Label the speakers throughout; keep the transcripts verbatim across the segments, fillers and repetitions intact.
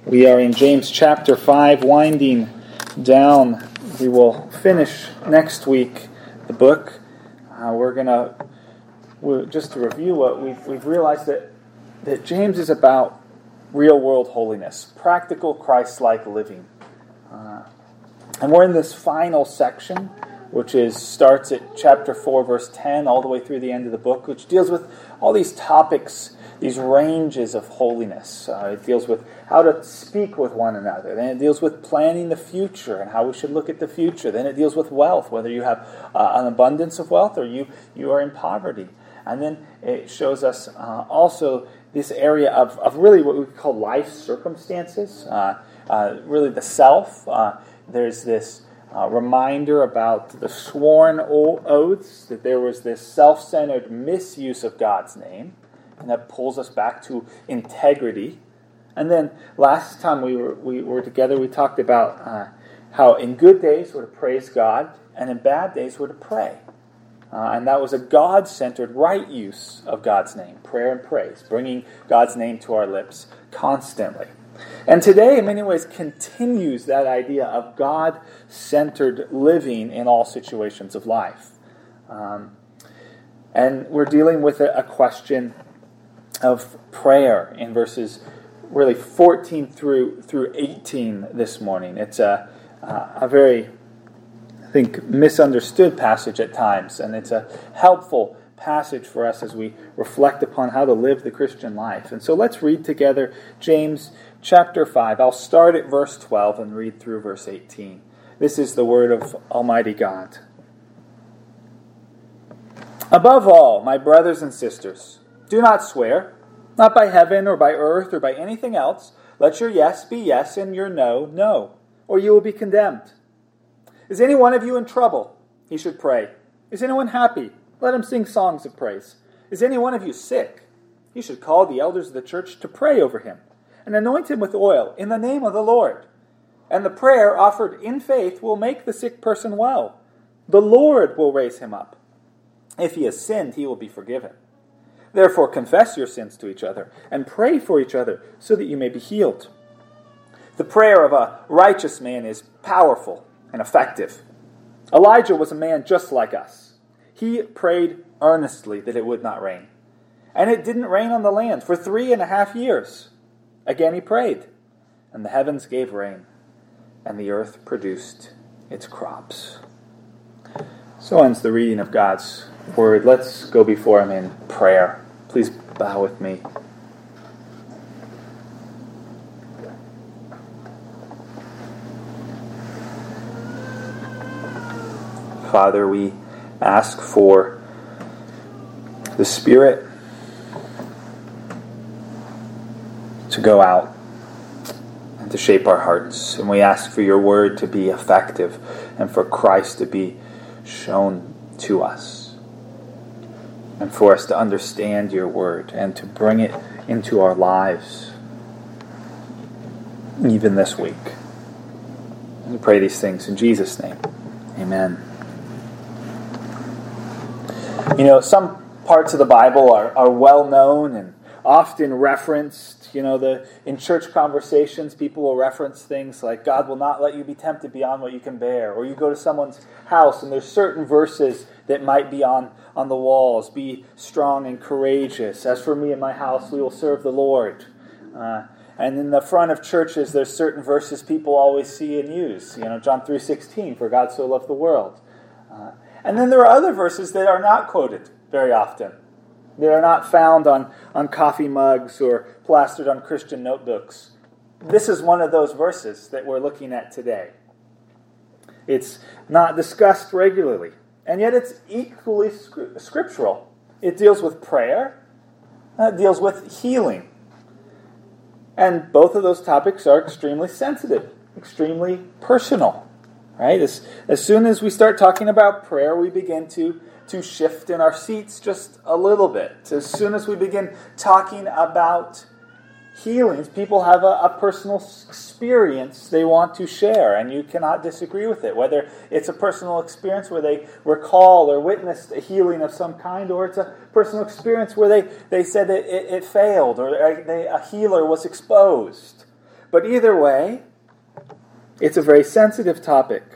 Speaker 1: We are in James chapter five, winding down. We will finish next week the book. Uh, we're going to, we're, just to review what we've, we've realized that, that James is about real-world holiness, practical Christ-like living. Uh, and we're in this final section, which is starts at chapter four, verse ten, all the way through the end of the book, which deals with all these topics, these ranges of holiness. Uh, it deals with how to speak with one another. Then it deals with planning the future and how we should look at the future. Then it deals with wealth, whether you have uh, an abundance of wealth or you, you are in poverty. And then it shows us uh, also this area of, of really what we call life circumstances, uh, uh, really the self. Uh, there's this uh, reminder about the sworn oaths, that there was this self-centered misuse of God's name. And that pulls us back to integrity. And then last time we were we were together, we talked about uh, how in good days we're to praise God, and in bad days we're to pray. Uh, and that was a God-centered right use of God's name, prayer and praise, bringing God's name to our lips constantly. And today, in many ways, continues that idea of God-centered living in all situations of life. Um, and we're dealing with a, a question of prayer in verses really fourteen through through eighteen this morning. It's a a very, I think, misunderstood passage at times, and it's a helpful passage for us as we reflect upon how to live the Christian life. And so let's read together James chapter five. I'll start at verse twelve and read through verse eighteen. This is the word of Almighty God. Above all, my brothers and sisters, do not swear, not by heaven or by earth or by anything else. Let your yes be yes and your no, no, or you will be condemned. Is any one of you in trouble? He should pray. Is anyone happy? Let him sing songs of praise. Is any one of you sick? He should call the elders of the church to pray over him and anoint him with oil in the name of the Lord. And the prayer offered in faith will make the sick person well. The Lord will raise him up. If he has sinned, he will be forgiven. Therefore, confess your sins to each other and pray for each other so that you may be healed. The prayer of a righteous man is powerful and effective. Elijah was a man just like us. He prayed earnestly that it would not rain. And it didn't rain on the land for three and a half years. Again he prayed, and the heavens gave rain, and the earth produced its crops. So ends the reading of God's word. Let's go before him in prayer. Please bow with me. Father, we ask for the Spirit to go out and to shape our hearts. And we ask for your word to be effective and for Christ to be shown to us. And for us to understand your word and to bring it into our lives, even this week. We pray these things in Jesus' name. Amen. You know, some parts of the Bible are, are well known and often referenced. You know, the in church conversations, people will reference things like, God will not let you be tempted beyond what you can bear. Or you go to someone's house and there's certain verses that might be on, on the walls. Be strong and courageous. As for me and my house, we will serve the Lord. Uh, and in the front of churches, there's certain verses people always see and use. You know, John three sixteen, for God so loved the world. Uh, and then there are other verses that are not quoted very often. They are not found on, on coffee mugs or plastered on Christian notebooks. This is one of those verses that we're looking at today. It's not discussed regularly, and yet it's equally scriptural. It deals with prayer, and it deals with healing. And both of those topics are extremely sensitive, extremely personal. Right? As, as soon as we start talking about prayer, we begin to to shift in our seats just a little bit. As soon as we begin talking about healings, people have a, a personal experience they want to share, and you cannot disagree with it. Whether it's a personal experience where they recall or witnessed a healing of some kind, or it's a personal experience where they, they said that it, it failed, or they, a healer was exposed. But either way, it's a very sensitive topic.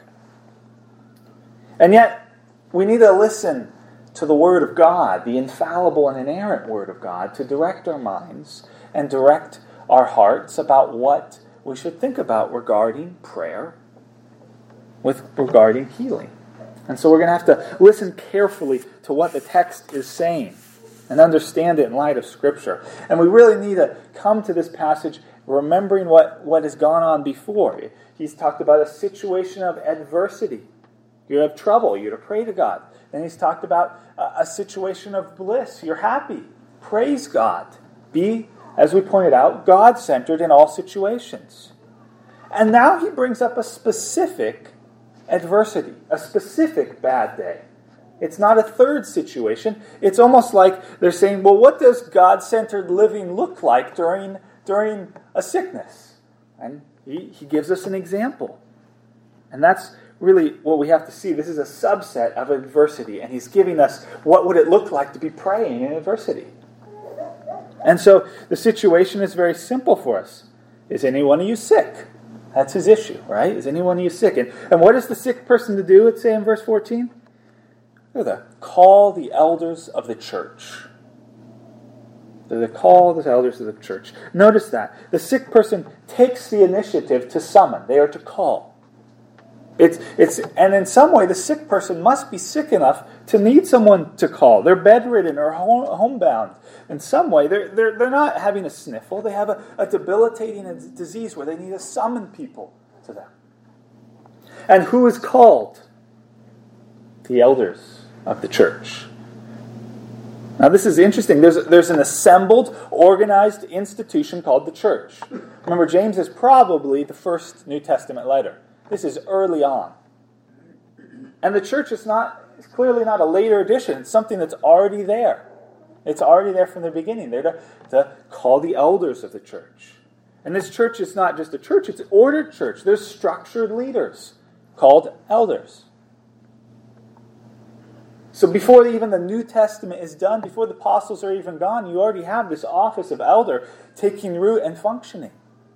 Speaker 1: And yet, we need to listen to the Word of God, the infallible and inerrant Word of God, to direct our minds and direct our hearts about what we should think about regarding prayer, with regarding healing. And so we're going to have to listen carefully to what the text is saying and understand it in light of Scripture. And we really need to come to this passage remembering what, what has gone on before. He's talked about a situation of adversity. You have trouble, you're to pray to God. Then he's talked about a, a situation of bliss. You're happy. Praise God. Be, as we pointed out, God-centered in all situations. And now he brings up a specific adversity, a specific bad day. It's not a third situation. It's almost like they're saying, well, what does God-centered living look like during, during a sickness? And he, he gives us an example. And that's really what we have to see. This is a subset of adversity, and he's giving us what would it look like to be praying in adversity. And so the situation is very simple for us. Is any one of you sick? That's his issue, right? Is any one of you sick? And, and what is the sick person to do, let's say in verse fourteen? They're to call the elders of the church. They're to call the elders of the church. Notice that. The sick person takes the initiative to summon. They are to call. It's, it's, and in some way, the sick person must be sick enough to need someone to call. They're bedridden or home, homebound. In some way, they're, they're, they're not having a sniffle. They have a, a debilitating disease where they need to summon people to them. And who is called? The elders of the church. Now, this is interesting. There's, there's an assembled, organized institution called the church. Remember, James is probably the first New Testament letter. This is early on. And the church is not, it's clearly not a later addition. It's something that's already there. It's already there from the beginning. They're to, to call the elders of the church. And this church is not just a church, it's an ordered church. There's structured leaders called elders. So before even the New Testament is done, before the apostles are even gone, you already have this office of elder taking root and functioning.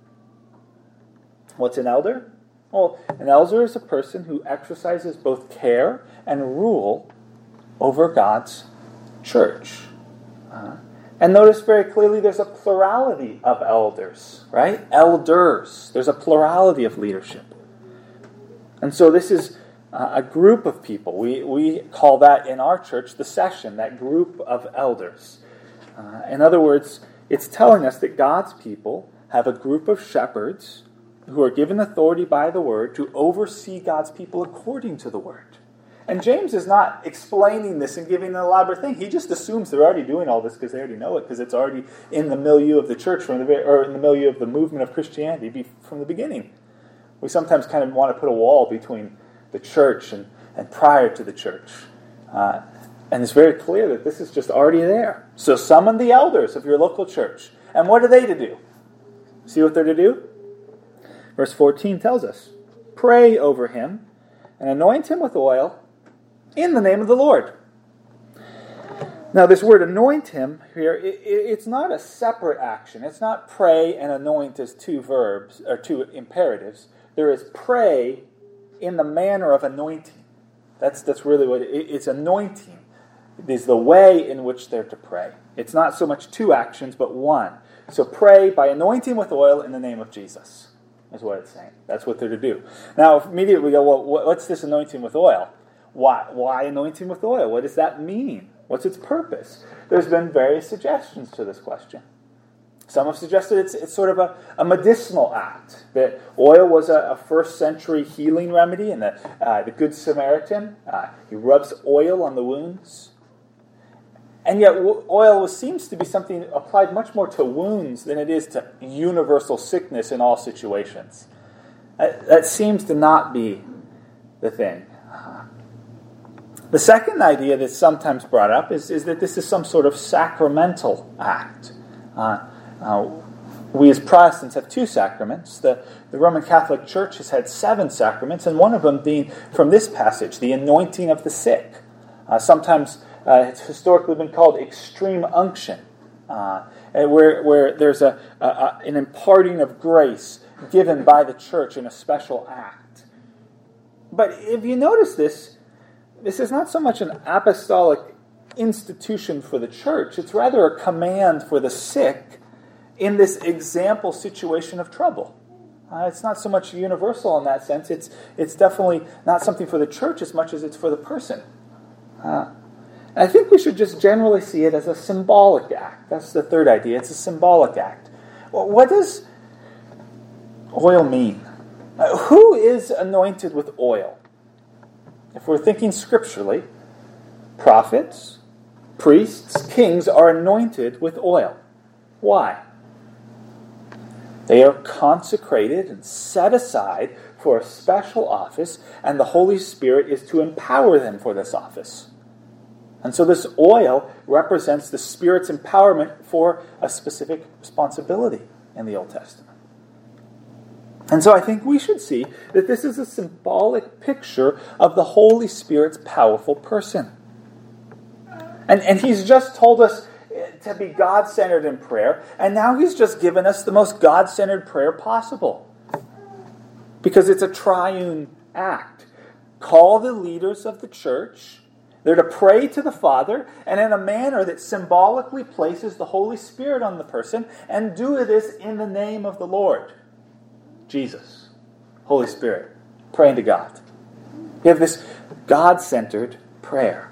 Speaker 1: What's an elder? Well, an elder is a person who exercises both care and rule over God's church. Uh, and notice very clearly there's a plurality of elders, right? Elders. There's a plurality of leadership. And so this is uh, a group of people. We, we call that in our church the session, that group of elders. Uh, in other words, it's telling us that God's people have a group of shepherds who are given authority by the Word to oversee God's people according to the Word. And James is not explaining this and giving an elaborate thing. He just assumes they're already doing all this because they already know it, because it's already in the milieu of the church, from the or in the milieu of the movement of Christianity from the beginning. We sometimes kind of want to put a wall between the church and, and prior to the church. Uh, and it's very clear that this is just already there. So summon the elders of your local church. And what are they to do? See what they're to do? Verse fourteen tells us, pray over him and anoint him with oil in the name of the Lord. Now this word anoint him here, it, it, it's not a separate action. It's not pray and anoint as two verbs, or two imperatives. There is pray in the manner of anointing. That's, that's really what it is. It's anointing. It is the way in which they're to pray. It's not so much two actions, but one. So pray by anointing with oil in the name of Jesus. Is what it's saying. That's what they're to do. Now, immediately we go, well, what's this anointing with oil? Why, why anointing with oil? What does that mean? What's its purpose? There's been various suggestions to this question. Some have suggested it's, it's sort of a, a medicinal act. That oil was a, a first century healing remedy, and the, uh, the Good Samaritan, uh, he rubs oil on the wounds. And yet oil seems to be something applied much more to wounds than it is to universal sickness in all situations. That seems to not be the thing. The second idea that's sometimes brought up is, is that this is some sort of sacramental act. Uh, uh, we as Protestants have two sacraments. The, the Roman Catholic Church has had seven sacraments, and one of them being from this passage, the anointing of the sick. Uh, sometimes Uh, it's historically been called extreme unction, uh, where where there's a, a, a an imparting of grace given by the church in a special act. But if you notice this, this is not so much an apostolic institution for the church. It's rather a command for the sick in this example situation of trouble. Uh, it's not so much universal in that sense. It's it's definitely not something for the church as much as it's for the person. Uh, I think we should just generally see it as a symbolic act. That's the third idea. It's a symbolic act. Well, what does oil mean? Uh, who is anointed with oil? If we're thinking scripturally, prophets, priests, kings are anointed with oil. Why? They are consecrated and set aside for a special office, and the Holy Spirit is to empower them for this office. And so this oil represents the Spirit's empowerment for a specific responsibility in the Old Testament. And so I think we should see that this is a symbolic picture of the Holy Spirit's powerful person. And, and he's just told us to be God-centered in prayer, and now he's just given us the most God-centered prayer possible. Because it's a triune act. Call the leaders of the church. They're to pray to the Father, and in a manner that symbolically places the Holy Spirit on the person, and do this in the name of the Lord. Jesus, Holy Spirit, praying to God. You have this God-centered prayer.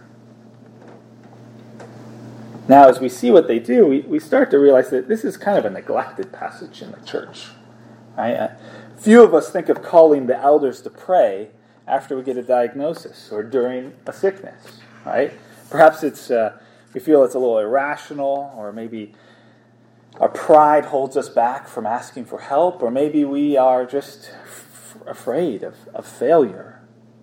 Speaker 1: Now, as we see what they do, we, we start to realize that this is kind of a neglected passage in the church. Right? Uh, few of us think of calling the elders to pray after we get a diagnosis or during a sickness. Right? Perhaps it's uh, we feel it's a little irrational, or maybe our pride holds us back from asking for help, or maybe we are just f- afraid of, of failure.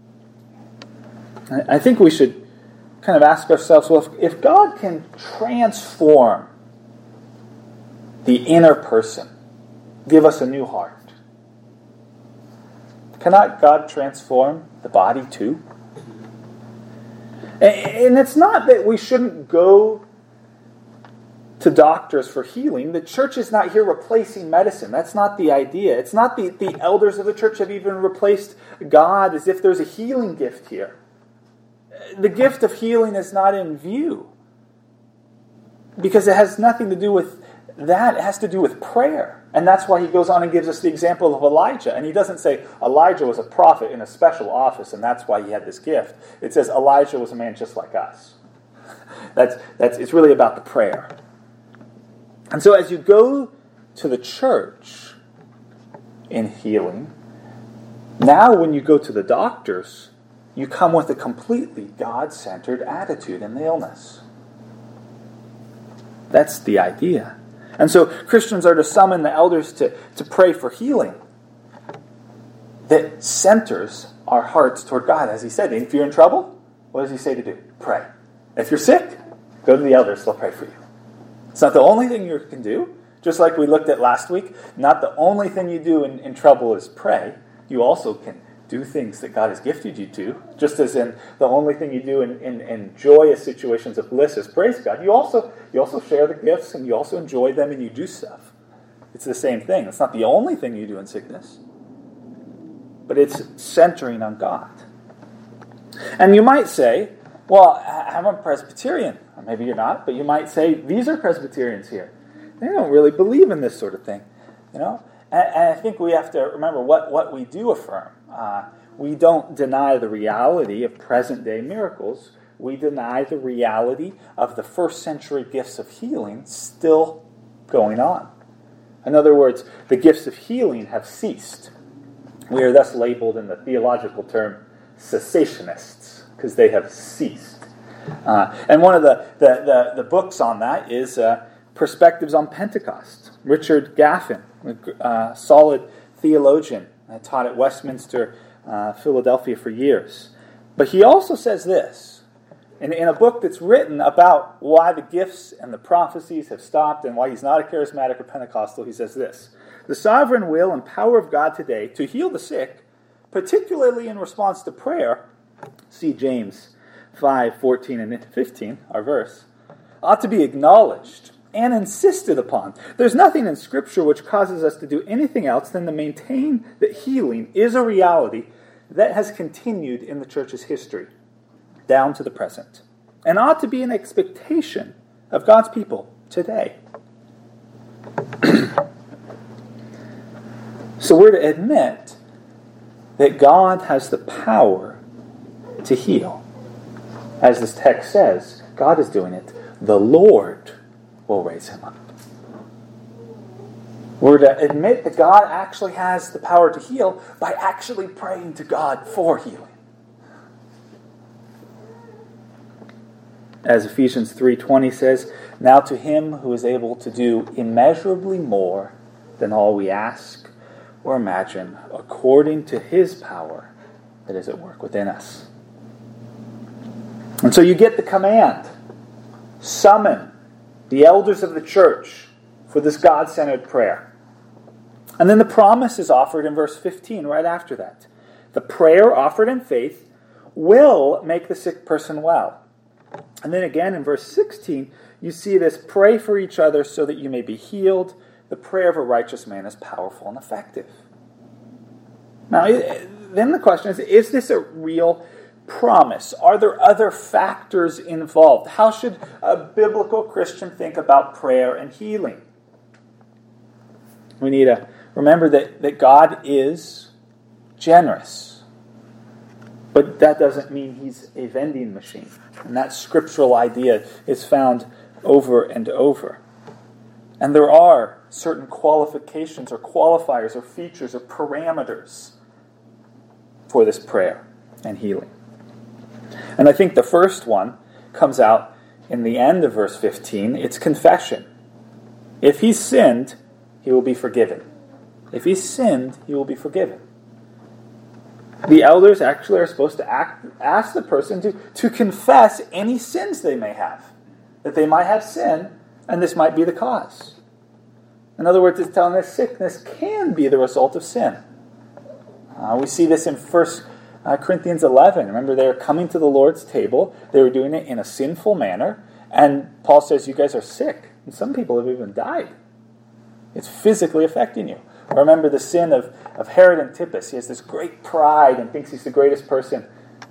Speaker 1: I, I think we should kind of ask ourselves, well, if, if God can transform the inner person, give us a new heart, cannot God transform the body too? And, and it's not that we shouldn't go to doctors for healing. The church is not here replacing medicine. That's not the idea. It's not the, the elders of the church have even replaced God as if there's a healing gift here. The gift of healing is not in view, because it has nothing to do with that. It has to do with prayer. And that's why he goes on and gives us the example of Elijah. And he doesn't say Elijah was a prophet in a special office and that's why he had this gift. It says Elijah was a man just like us. That's that's it's really about the prayer. And so as you go to the church in healing, now when you go to the doctors, you come with a completely God-centered attitude in the illness. That's the idea. And so Christians are to summon the elders to, to pray for healing that centers our hearts toward God. As he said, if you're in trouble, what does he say to do? Pray. If you're sick, go to the elders, they'll pray for you. It's not the only thing you can do. Just like we looked at last week, not the only thing you do in, in trouble is pray. You also can do things that God has gifted you to, just as in the only thing you do in, in, in joyous situations of bliss is praise God. You also you also share the gifts and you also enjoy them and you do stuff. It's the same thing. It's not the only thing you do in sickness, but it's centering on God. And you might say, well, I'm a Presbyterian. Or maybe you're not, but you might say, these are Presbyterians here. They don't really believe in this sort of thing, you know. And, and I think we have to remember what, what we do affirm. Uh, we don't deny the reality of present-day miracles. We deny the reality of the first century gifts of healing still going on. In other words, the gifts of healing have ceased. We are thus labeled in the theological term cessationists, because they have ceased. Uh, and one of the, the, the, the books on that is uh, Perspectives on Pentecost. Richard Gaffin, a solid theologian, I taught at Westminster, uh, Philadelphia for years. But he also says this, in, in a book that's written about why the gifts and the prophecies have stopped and why he's not a charismatic or Pentecostal, he says this: the sovereign will and power of God today to heal the sick, particularly in response to prayer, see James five, fourteen and fifteen, our verse, ought to be acknowledged and insisted upon. There's nothing in Scripture which causes us to do anything else than to maintain that healing is a reality that has continued in the church's history, down to the present, and ought to be an expectation of God's people today. So we're to admit that God has the power to heal. As this text says, God is doing it. The Lord will raise him up. We're to admit that God actually has the power to heal by actually praying to God for healing. As Ephesians three twenty says, now to him who is able to do immeasurably more than all we ask or imagine, according to his power that is at work within us. And so you get the command. Summon the elders of the church for this God-centered prayer. And then the promise is offered in verse fifteen, right after that. The prayer offered in faith will make the sick person well. And then again in verse sixteen, you see this, pray for each other so that you may be healed. The prayer of a righteous man is powerful and effective. Now, then the question is, is this a real promise? Are there other factors involved? How should a biblical Christian think about prayer and healing? We need to remember that, that God is generous. But that doesn't mean he's a vending machine. And that scriptural idea is found over and over. And there are certain qualifications or qualifiers or features or parameters for this prayer and healing. And I think the first one comes out in the end of verse fifteen. It's confession. If he's sinned, he will be forgiven. If he's sinned, he will be forgiven. The elders actually are supposed to act, ask the person to, to confess any sins they may have. That they might have sin, and this might be the cause. In other words, it's telling us sickness can be the result of sin. Uh, we see this in First Corinthians eleven. Remember, they were coming to the Lord's table. They were doing it in a sinful manner. And Paul says, you guys are sick. And some people have even died. It's physically affecting you. Or remember the sin of, of Herod Antipas. He has this great pride and thinks he's the greatest person.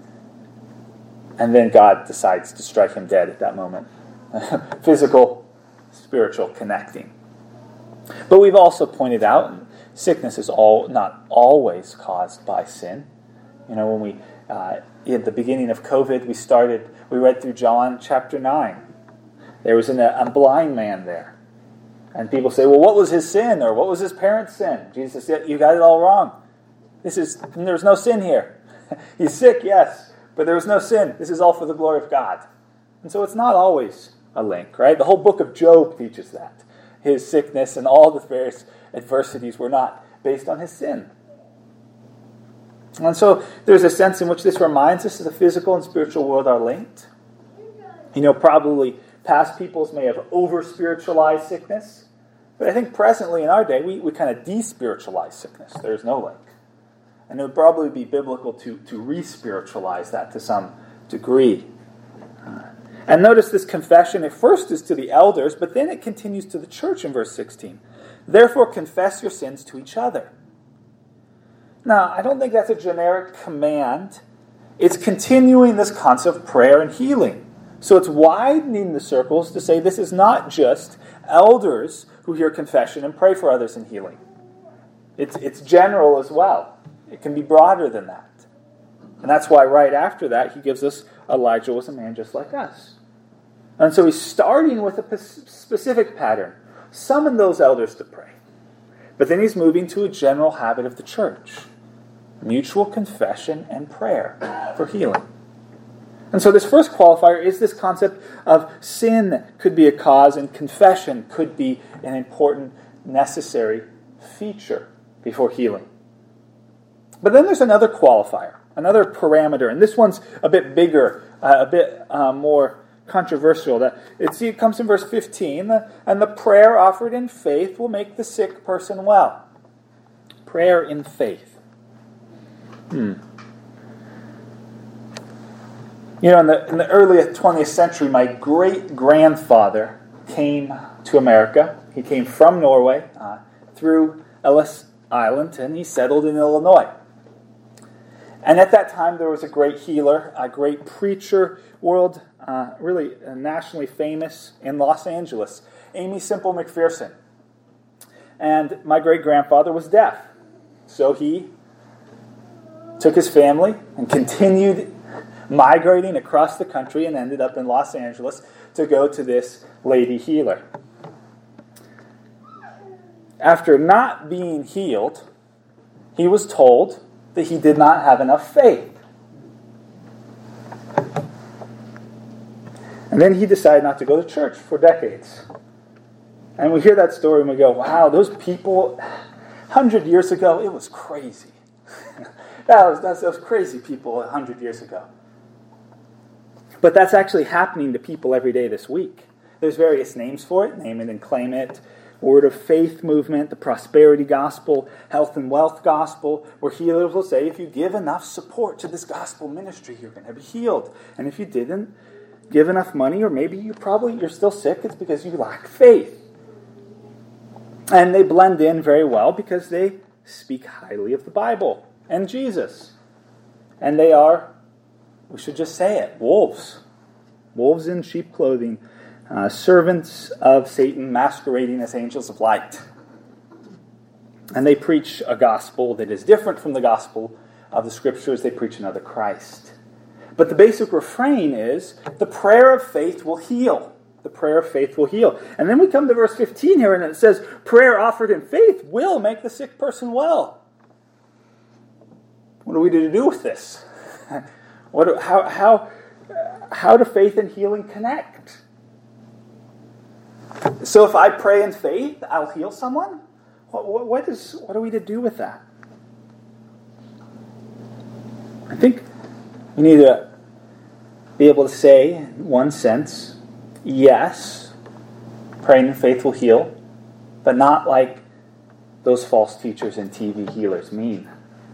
Speaker 1: And then God decides to strike him dead at that moment. Physical, spiritual connecting. But we've also pointed out, sickness is all not always caused by sin. You know, when we, uh, at the beginning of COVID, we started, we read through John chapter nine. There was an, a blind man there. And people say, well, what was his sin? Or what was his parents' sin? Jesus said, you got it all wrong. This is, there's no sin here. He's sick, yes, but there was no sin. This is all for the glory of God. And so it's not always a link, right? The whole book of Job teaches that. His sickness and all the various adversities were not based on his sin. And so there's a sense in which this reminds us that the physical and spiritual world are linked. You know, probably past peoples may have over-spiritualized sickness, but I think presently in our day, we, we kind of de-spiritualize sickness. There's no link. And it would probably be biblical to, to re-spiritualize that to some degree. Uh, and notice this confession, at first is to the elders, but then it continues to the church in verse sixteen. Therefore confess your sins to each other. Now, I don't think that's a generic command. It's continuing this concept of prayer and healing. So it's widening the circles to say this is not just elders who hear confession and pray for others in healing. It's, it's general as well. It can be broader than that. And that's why right after that he gives us Elijah was a man just like us. And so he's starting with a specific pattern. Summon those elders to pray. But then he's moving to a general habit of the church. Mutual confession and prayer for healing. And so this first qualifier is this concept of sin could be a cause and confession could be an important, necessary feature before healing. But then there's another qualifier, another parameter, and this one's a bit bigger, uh, a bit uh, more controversial. That it, see, it comes in verse fifteen, and the prayer offered in faith will make the sick person well. Prayer in faith. Hmm. You know, in the, in the early twentieth century, my great-grandfather came to America. He came from Norway uh, through Ellis Island, and he settled in Illinois. And at that time, there was a great healer, a great preacher, world, uh, really uh, nationally famous in Los Angeles, Aimee Semple McPherson. And my great-grandfather was deaf. So he took his family and continued migrating across the country and ended up in Los Angeles to go to this lady healer. After not being healed, he was told that he did not have enough faith. And then he decided not to go to church for decades. And we hear that story and we go, wow, those people, one hundred years ago, it was crazy. that was, that's those crazy people one hundred years ago. But that's actually happening to people every day this week. There's various names for it, name it and claim it. Word of faith movement, the prosperity gospel, health and wealth gospel, where healers will say, if you give enough support to this gospel ministry, you're going to be healed. And if you didn't give enough money, or maybe you probably you're still sick, it's because you lack faith. And they blend in very well because they speak highly of the Bible and Jesus. And they are, we should just say it, wolves. Wolves in sheep clothing. Uh, servants of Satan masquerading as angels of light. And they preach a gospel that is different from the gospel of the Scriptures. They preach another Christ. But the basic refrain is, the prayer of faith will heal. The prayer of faith will heal. And then we come to verse fifteen here, and it says, prayer offered in faith will make the sick person well. What are we to do with this? What? How? How? How do faith and healing connect? So if I pray in faith, I'll heal someone? What, what, what, is, what are we to do with that? I think we need to be able to say, in one sense, yes, praying in faith will heal, but not like those false teachers and T V healers mean.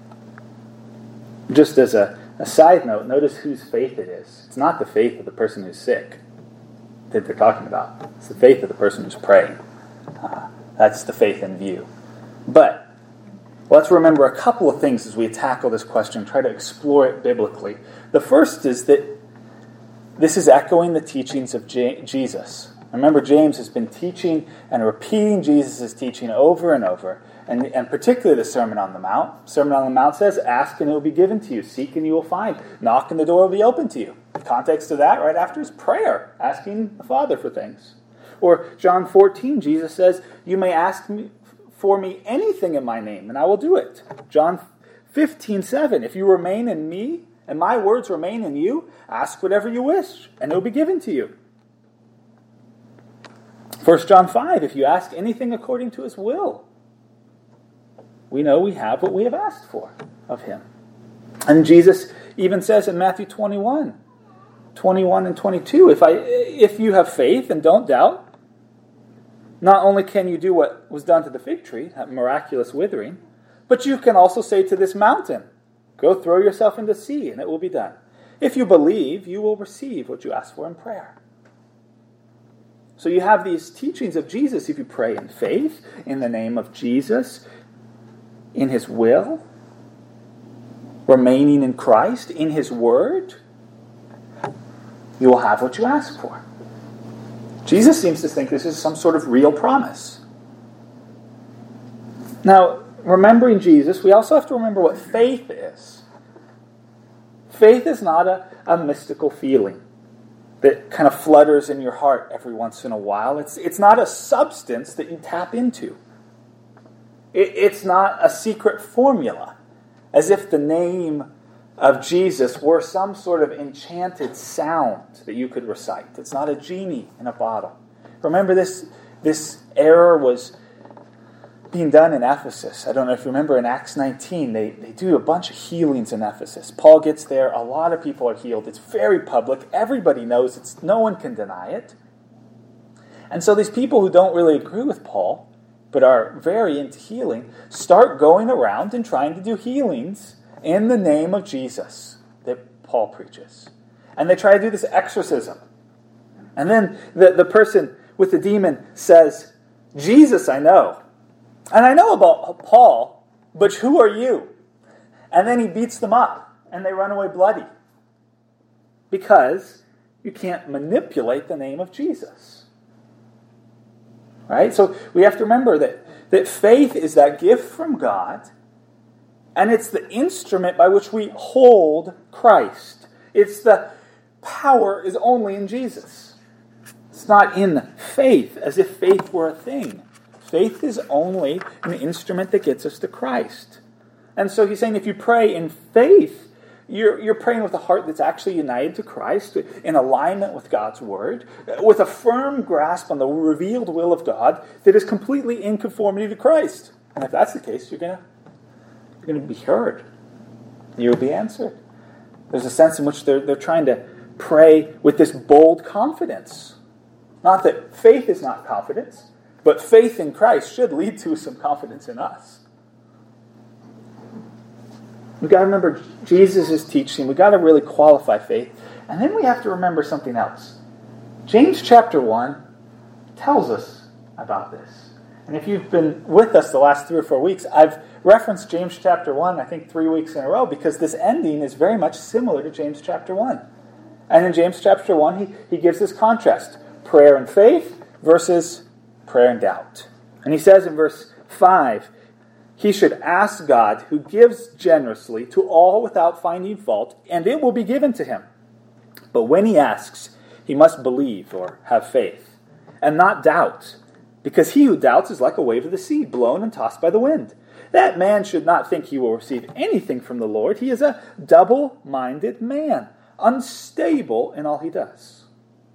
Speaker 1: Just as a, a side note, notice whose faith it is. It's not the faith of the person who's sick that they're talking about. It's the faith of the person who's praying. Uh, that's the faith in view. But let's remember a couple of things as we tackle this question, try to explore it biblically. The first is that this is echoing the teachings of J- Jesus. Remember, James has been teaching and repeating Jesus' teaching over and over, and, and particularly the Sermon on the Mount. Sermon on the Mount says, ask and it will be given to you. Seek and you will find. Knock and the door will be open to you. The context of that right after is prayer, asking the Father for things. Or John fourteen, Jesus says, you may ask me for me anything in my name, and I will do it. John fifteen seven, if you remain in me, and my words remain in you, ask whatever you wish, and it will be given to you. First John five, if you ask anything according to his will, we know we have what we have asked for of him. And Jesus even says in Matthew twenty-one, twenty-one and twenty-two, if I if you have faith and don't doubt, not only can you do what was done to the fig tree, that miraculous withering, but you can also say to this mountain, go throw yourself into the sea, and it will be done. If you believe, you will receive what you ask for in prayer. So you have these teachings of Jesus if you pray in faith, in the name of Jesus, in his will, remaining in Christ, in his word, you will have what you ask for. Jesus seems to think this is some sort of real promise. Now, remembering Jesus, we also have to remember what faith is. Faith is not a, a mystical feeling that kind of flutters in your heart every once in a while. It's, it's not a substance that you tap into. It, it's not a secret formula, as if the name of Jesus were some sort of enchanted sound that you could recite. It's not a genie in a bottle. Remember, this, this error was being done in Ephesus. I don't know if you remember in Acts nineteen, they, they do a bunch of healings in Ephesus. Paul gets there, a lot of people are healed. It's very public. Everybody knows it. No one can deny it. And so these people who don't really agree with Paul, but are very into healing, start going around and trying to do healings in the name of Jesus that Paul preaches. And they try to do this exorcism. And then the, the person with the demon says, Jesus I know, and I know about Paul, but who are you? And then he beats them up, and they run away bloody. Because you can't manipulate the name of Jesus. Right? So we have to remember that, that faith is that gift from God, and it's the instrument by which we hold Christ. It's the power is only in Jesus. It's not in faith, as if faith were a thing. Faith is only an instrument that gets us to Christ. And so he's saying if you pray in faith, you're, you're praying with a heart that's actually united to Christ, in alignment with God's word, with a firm grasp on the revealed will of God that is completely in conformity to Christ. And if that's the case, you're going to you're going to be heard. You'll be answered. There's a sense in which they're, they're trying to pray with this bold confidence. Not that faith is not confidence, but faith in Christ should lead to some confidence in us. We've got to remember Jesus' teaching. We've got to really qualify faith. And then we have to remember something else. James chapter one tells us about this. And if you've been with us the last three or four weeks, I've referenced James chapter one, I think three weeks in a row, because this ending is very much similar to James chapter one. And in James chapter one, he, he gives this contrast. Prayer and faith versus prayer and doubt. And he says in verse five, he should ask God, who gives generously to all without finding fault, and it will be given to him. But when he asks, he must believe or have faith, and not doubt, because he who doubts is like a wave of the sea, blown and tossed by the wind. That man should not think he will receive anything from the Lord. He is a double-minded man, unstable in all he does.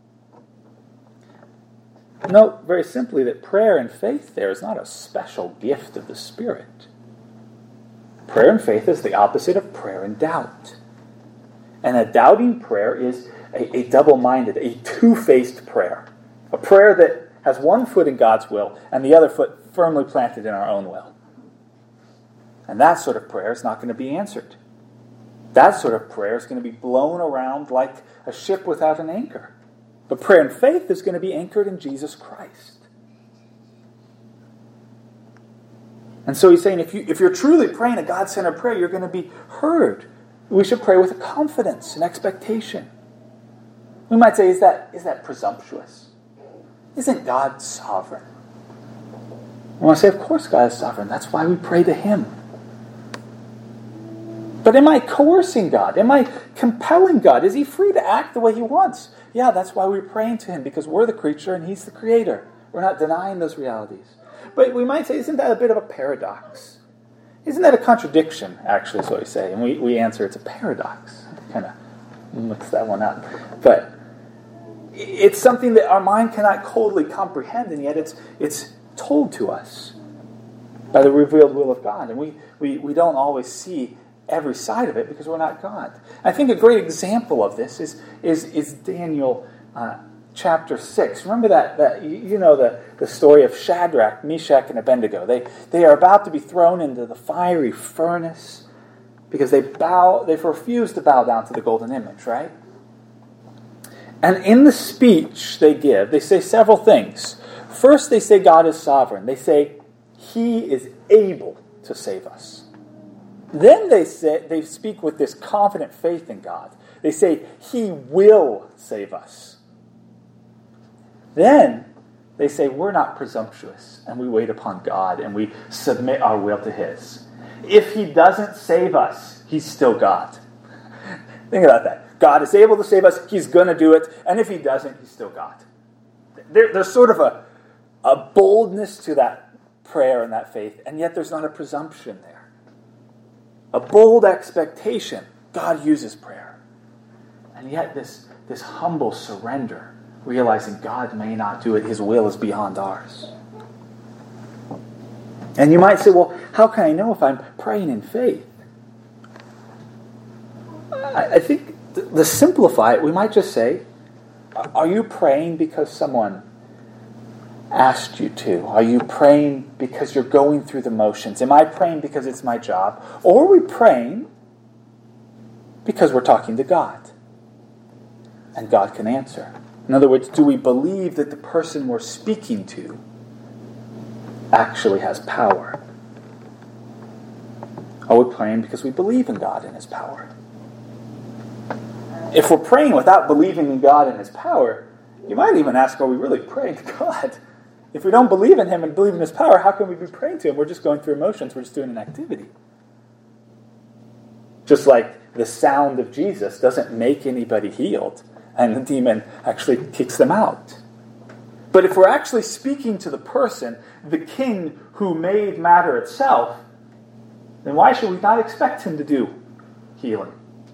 Speaker 1: Note very simply that prayer and faith there is not a special gift of the Spirit. Prayer and faith is the opposite of prayer and doubt. And a doubting prayer is a, a double-minded, a two-faced prayer. A prayer that has one foot in God's will and the other foot firmly planted in our own will. And that sort of prayer is not going to be answered. That sort of prayer is going to be blown around like a ship without an anchor. But prayer and faith is going to be anchored in Jesus Christ. And so he's saying if, you, if you're truly praying a God-centered prayer, you're going to be heard. We should pray with confidence and expectation. We might say, is that, is that presumptuous? Isn't God sovereign? I want to say, of course God is sovereign. That's why we pray to him. But am I coercing God? Am I compelling God? Is he free to act the way he wants? Yeah, that's why we're praying to him, because we're the creature and he's the creator. We're not denying those realities. But we might say, isn't that a bit of a paradox? Isn't that a contradiction, actually, is what we say. And we, we answer, it's a paradox. Kind of mix that one up. But it's something that our mind cannot coldly comprehend, and yet it's it's told to us by the revealed will of God. And we, we, we don't always see every side of it because we're not God. I think a great example of this is is, is Daniel uh, chapter six. Remember that, that you know the, the story of Shadrach, Meshach, and Abednego. They they are about to be thrown into the fiery furnace because they bow they've refused to bow down to the golden image, right? And in the speech they give, they say several things. First, they say God is sovereign. They say he is able to save us. Then they say they speak with this confident faith in God. They say he will save us. Then they say we're not presumptuous and we wait upon God and we submit our will to his. If he doesn't save us, he's still God. Think about that. God is able to save us. He's going to do it. And if he doesn't, he's still God. There, there's sort of a, a boldness to that prayer and that faith, and yet there's not a presumption there. A bold expectation. God uses prayer. And yet this, this humble surrender, realizing God may not do it. His will is beyond ours. And you might say, well, how can I know if I'm praying in faith? I, I think th- to simplify it, we might just say, are you praying because someone asked you to? Are you praying because you're going through the motions? Am I praying because it's my job? Or are we praying because we're talking to God? And God can answer. In other words, do we believe that the person we're speaking to actually has power? Are we praying because we believe in God and His power? If we're praying without believing in God and His power, you might even ask, are we really praying to God? If we don't believe in Him and believe in His power, how can we be praying to Him? We're just going through emotions. We're just doing an activity. Just like the sound of Jesus doesn't make anybody healed, and the demon actually kicks them out. But if we're actually speaking to the person, the King who made matter itself, then why should we not expect Him to do healing?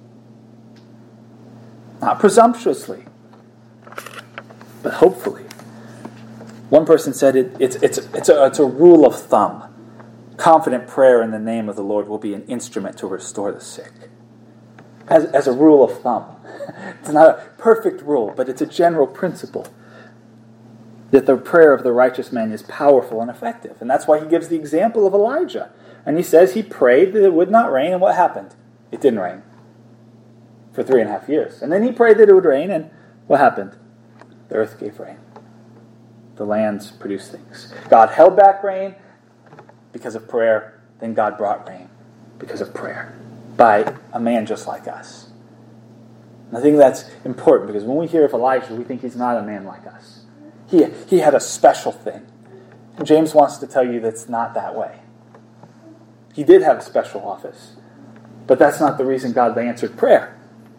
Speaker 1: Not presumptuously, but hopefully. One person said it, it's, it's, it's, a, it's a rule of thumb. Confident prayer in the name of the Lord will be an instrument to restore the sick. As, as a rule of thumb. It's not a perfect rule, but it's a general principle that the prayer of the righteous man is powerful and effective. And that's why he gives the example of Elijah. And he says he prayed that it would not rain, and what happened? It didn't rain for three and a half years. And then he prayed that it would rain, and what happened? The earth gave rain. The lands produced things. God held back rain because of prayer. Then God brought rain because of prayer by a man just like us. And I think that's important because when we hear of Elijah, we think he's not a man like us. He, he had a special thing. And James wants to tell you that it's not that way. He did have a special office, but that's not the reason God answered prayer.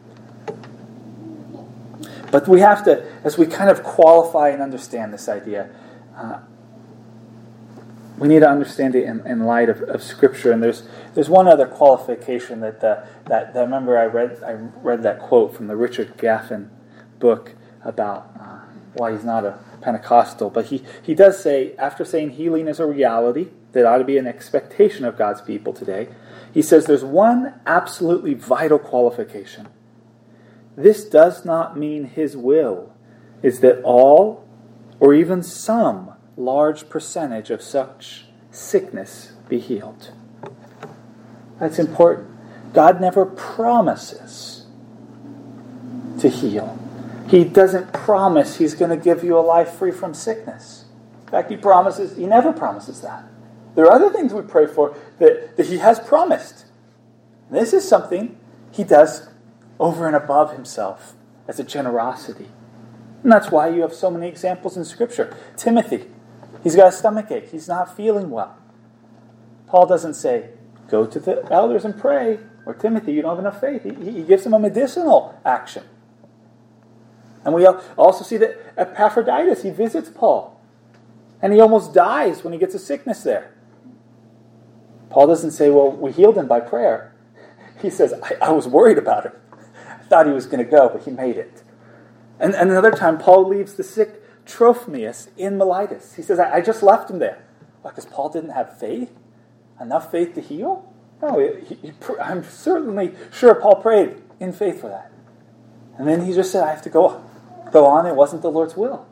Speaker 1: But we have to, as we kind of qualify and understand this idea, uh, we need to understand it in, in light of, of Scripture. And there's there's one other qualification that uh, that, that I remember I read I read that quote from the Richard Gaffin book about uh, why he's not a Pentecostal. But he, he does say, after saying healing is a reality that ought to be an expectation of God's people today, he says there's one absolutely vital qualification. This does not mean His will is that all, or even some, large percentage of such sickness be healed. That's important. God never promises to heal. He doesn't promise He's going to give you a life free from sickness. In fact, He promises, He never promises that. There are other things we pray for that, that He has promised. This is something He does over and above Himself as a generosity. And that's why you have so many examples in Scripture. Timothy, he's got a stomach ache. He's not feeling well. Paul doesn't say, go to the elders and pray. Or Timothy, you don't have enough faith. He, he gives him a medicinal action. And we also see that Epaphroditus, he visits Paul. And he almost dies when he gets a sickness there. Paul doesn't say, well, we healed him by prayer. He says, I, I was worried about him. I thought he was going to go, but he made it. And, and another time, Paul leaves the sick Trophimus in Miletus. He says, I, I just left him there. Why, because Paul didn't have faith? Enough faith to heal? No, he, he, I'm certainly sure Paul prayed in faith for that. And then he just said, I have to go, go on. It wasn't the Lord's will.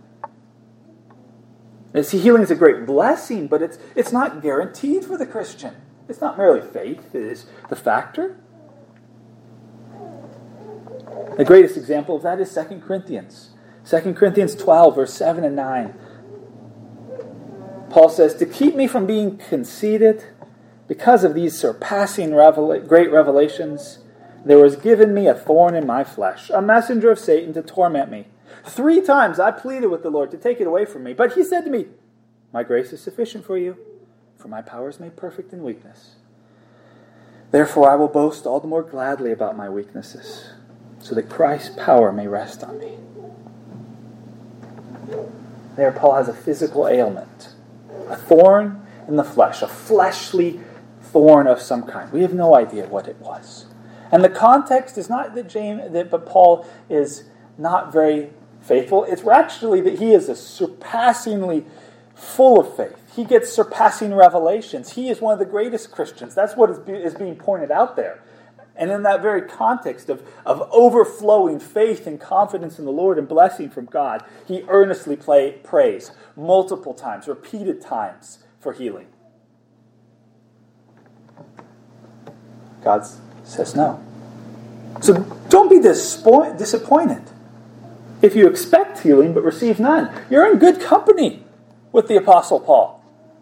Speaker 1: See, healing is a great blessing, but it's it's not guaranteed for the Christian. It's not merely faith that is the factor. The greatest example of that is Second Corinthians. Second Corinthians twelve, verse seven and nine. Paul says, to keep me from being conceited, because of these surpassing revela- great revelations, there was given me a thorn in my flesh, a messenger of Satan to torment me. Three times I pleaded with the Lord to take it away from me, but He said to me, my grace is sufficient for you, for my power is made perfect in weakness. Therefore I will boast all the more gladly about my weaknesses, so that Christ's power may rest on me. There Paul has a physical ailment, a thorn in the flesh, a fleshly thorn of some kind. We have no idea what it was. And the context is not that James, that but Paul is not very faithful. It's actually that he is a surpassingly full of faith. He gets surpassing revelations. He is one of the greatest Christians. That's what is, be, is being pointed out there. And in that very context of, of overflowing faith and confidence in the Lord and blessing from God, he earnestly play, prays multiple times, repeated times for healing. God says no. So don't be disappointed. If you expect healing but receive none, you're in good company with the Apostle Paul.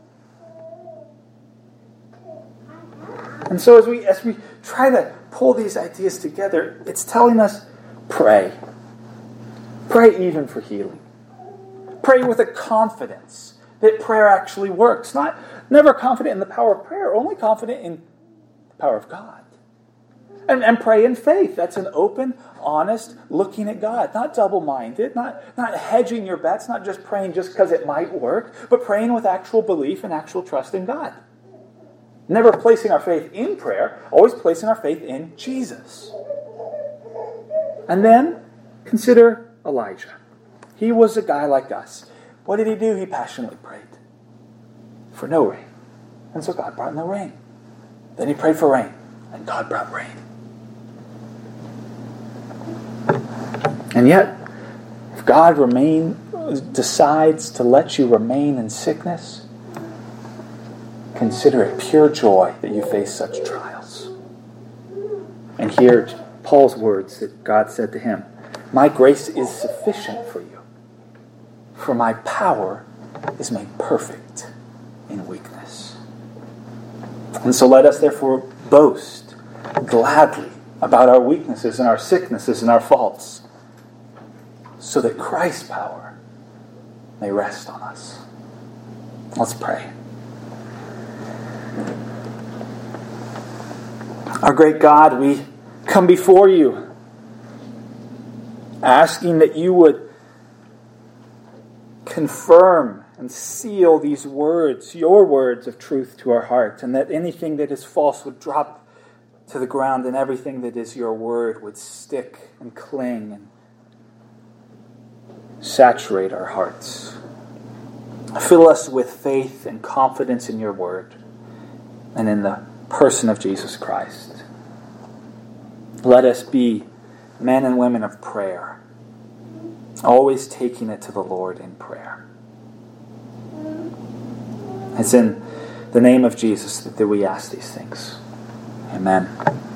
Speaker 1: And so as we as we try to pull these ideas together, it's telling us, pray. Pray even for healing. Pray with a confidence that prayer actually works. Not never confident in the power of prayer, only confident in the power of God. And, and pray in faith. That's an open, honest looking at God. Not double-minded, not, not hedging your bets, not just praying just because it might work, but praying with actual belief and actual trust in God. Never placing our faith in prayer, always placing our faith in Jesus. And then consider Elijah. He was a guy like us. What did he do? He passionately prayed for no rain. And so God brought no rain. Then he prayed for rain, and God brought rain. And yet, if God remain, decides to let you remain in sickness, consider it pure joy that you face such trials. And hear Paul's words that God said to him, "My grace is sufficient for you, for my power is made perfect in weakness." And so let us therefore boast gladly about our weaknesses and our sicknesses and our faults, so that Christ's power may rest on us. Let's pray. Our great God, we come before you, asking that you would confirm and seal these words, your words of truth, to our hearts, and that anything that is false would drop to the ground, and everything that is your word would stick and cling and saturate our hearts. Fill us with faith and confidence in your word and in the person of Jesus Christ. Let us be men and women of prayer, always taking it to the Lord in prayer. It's in the name of Jesus that we ask these things. Amen.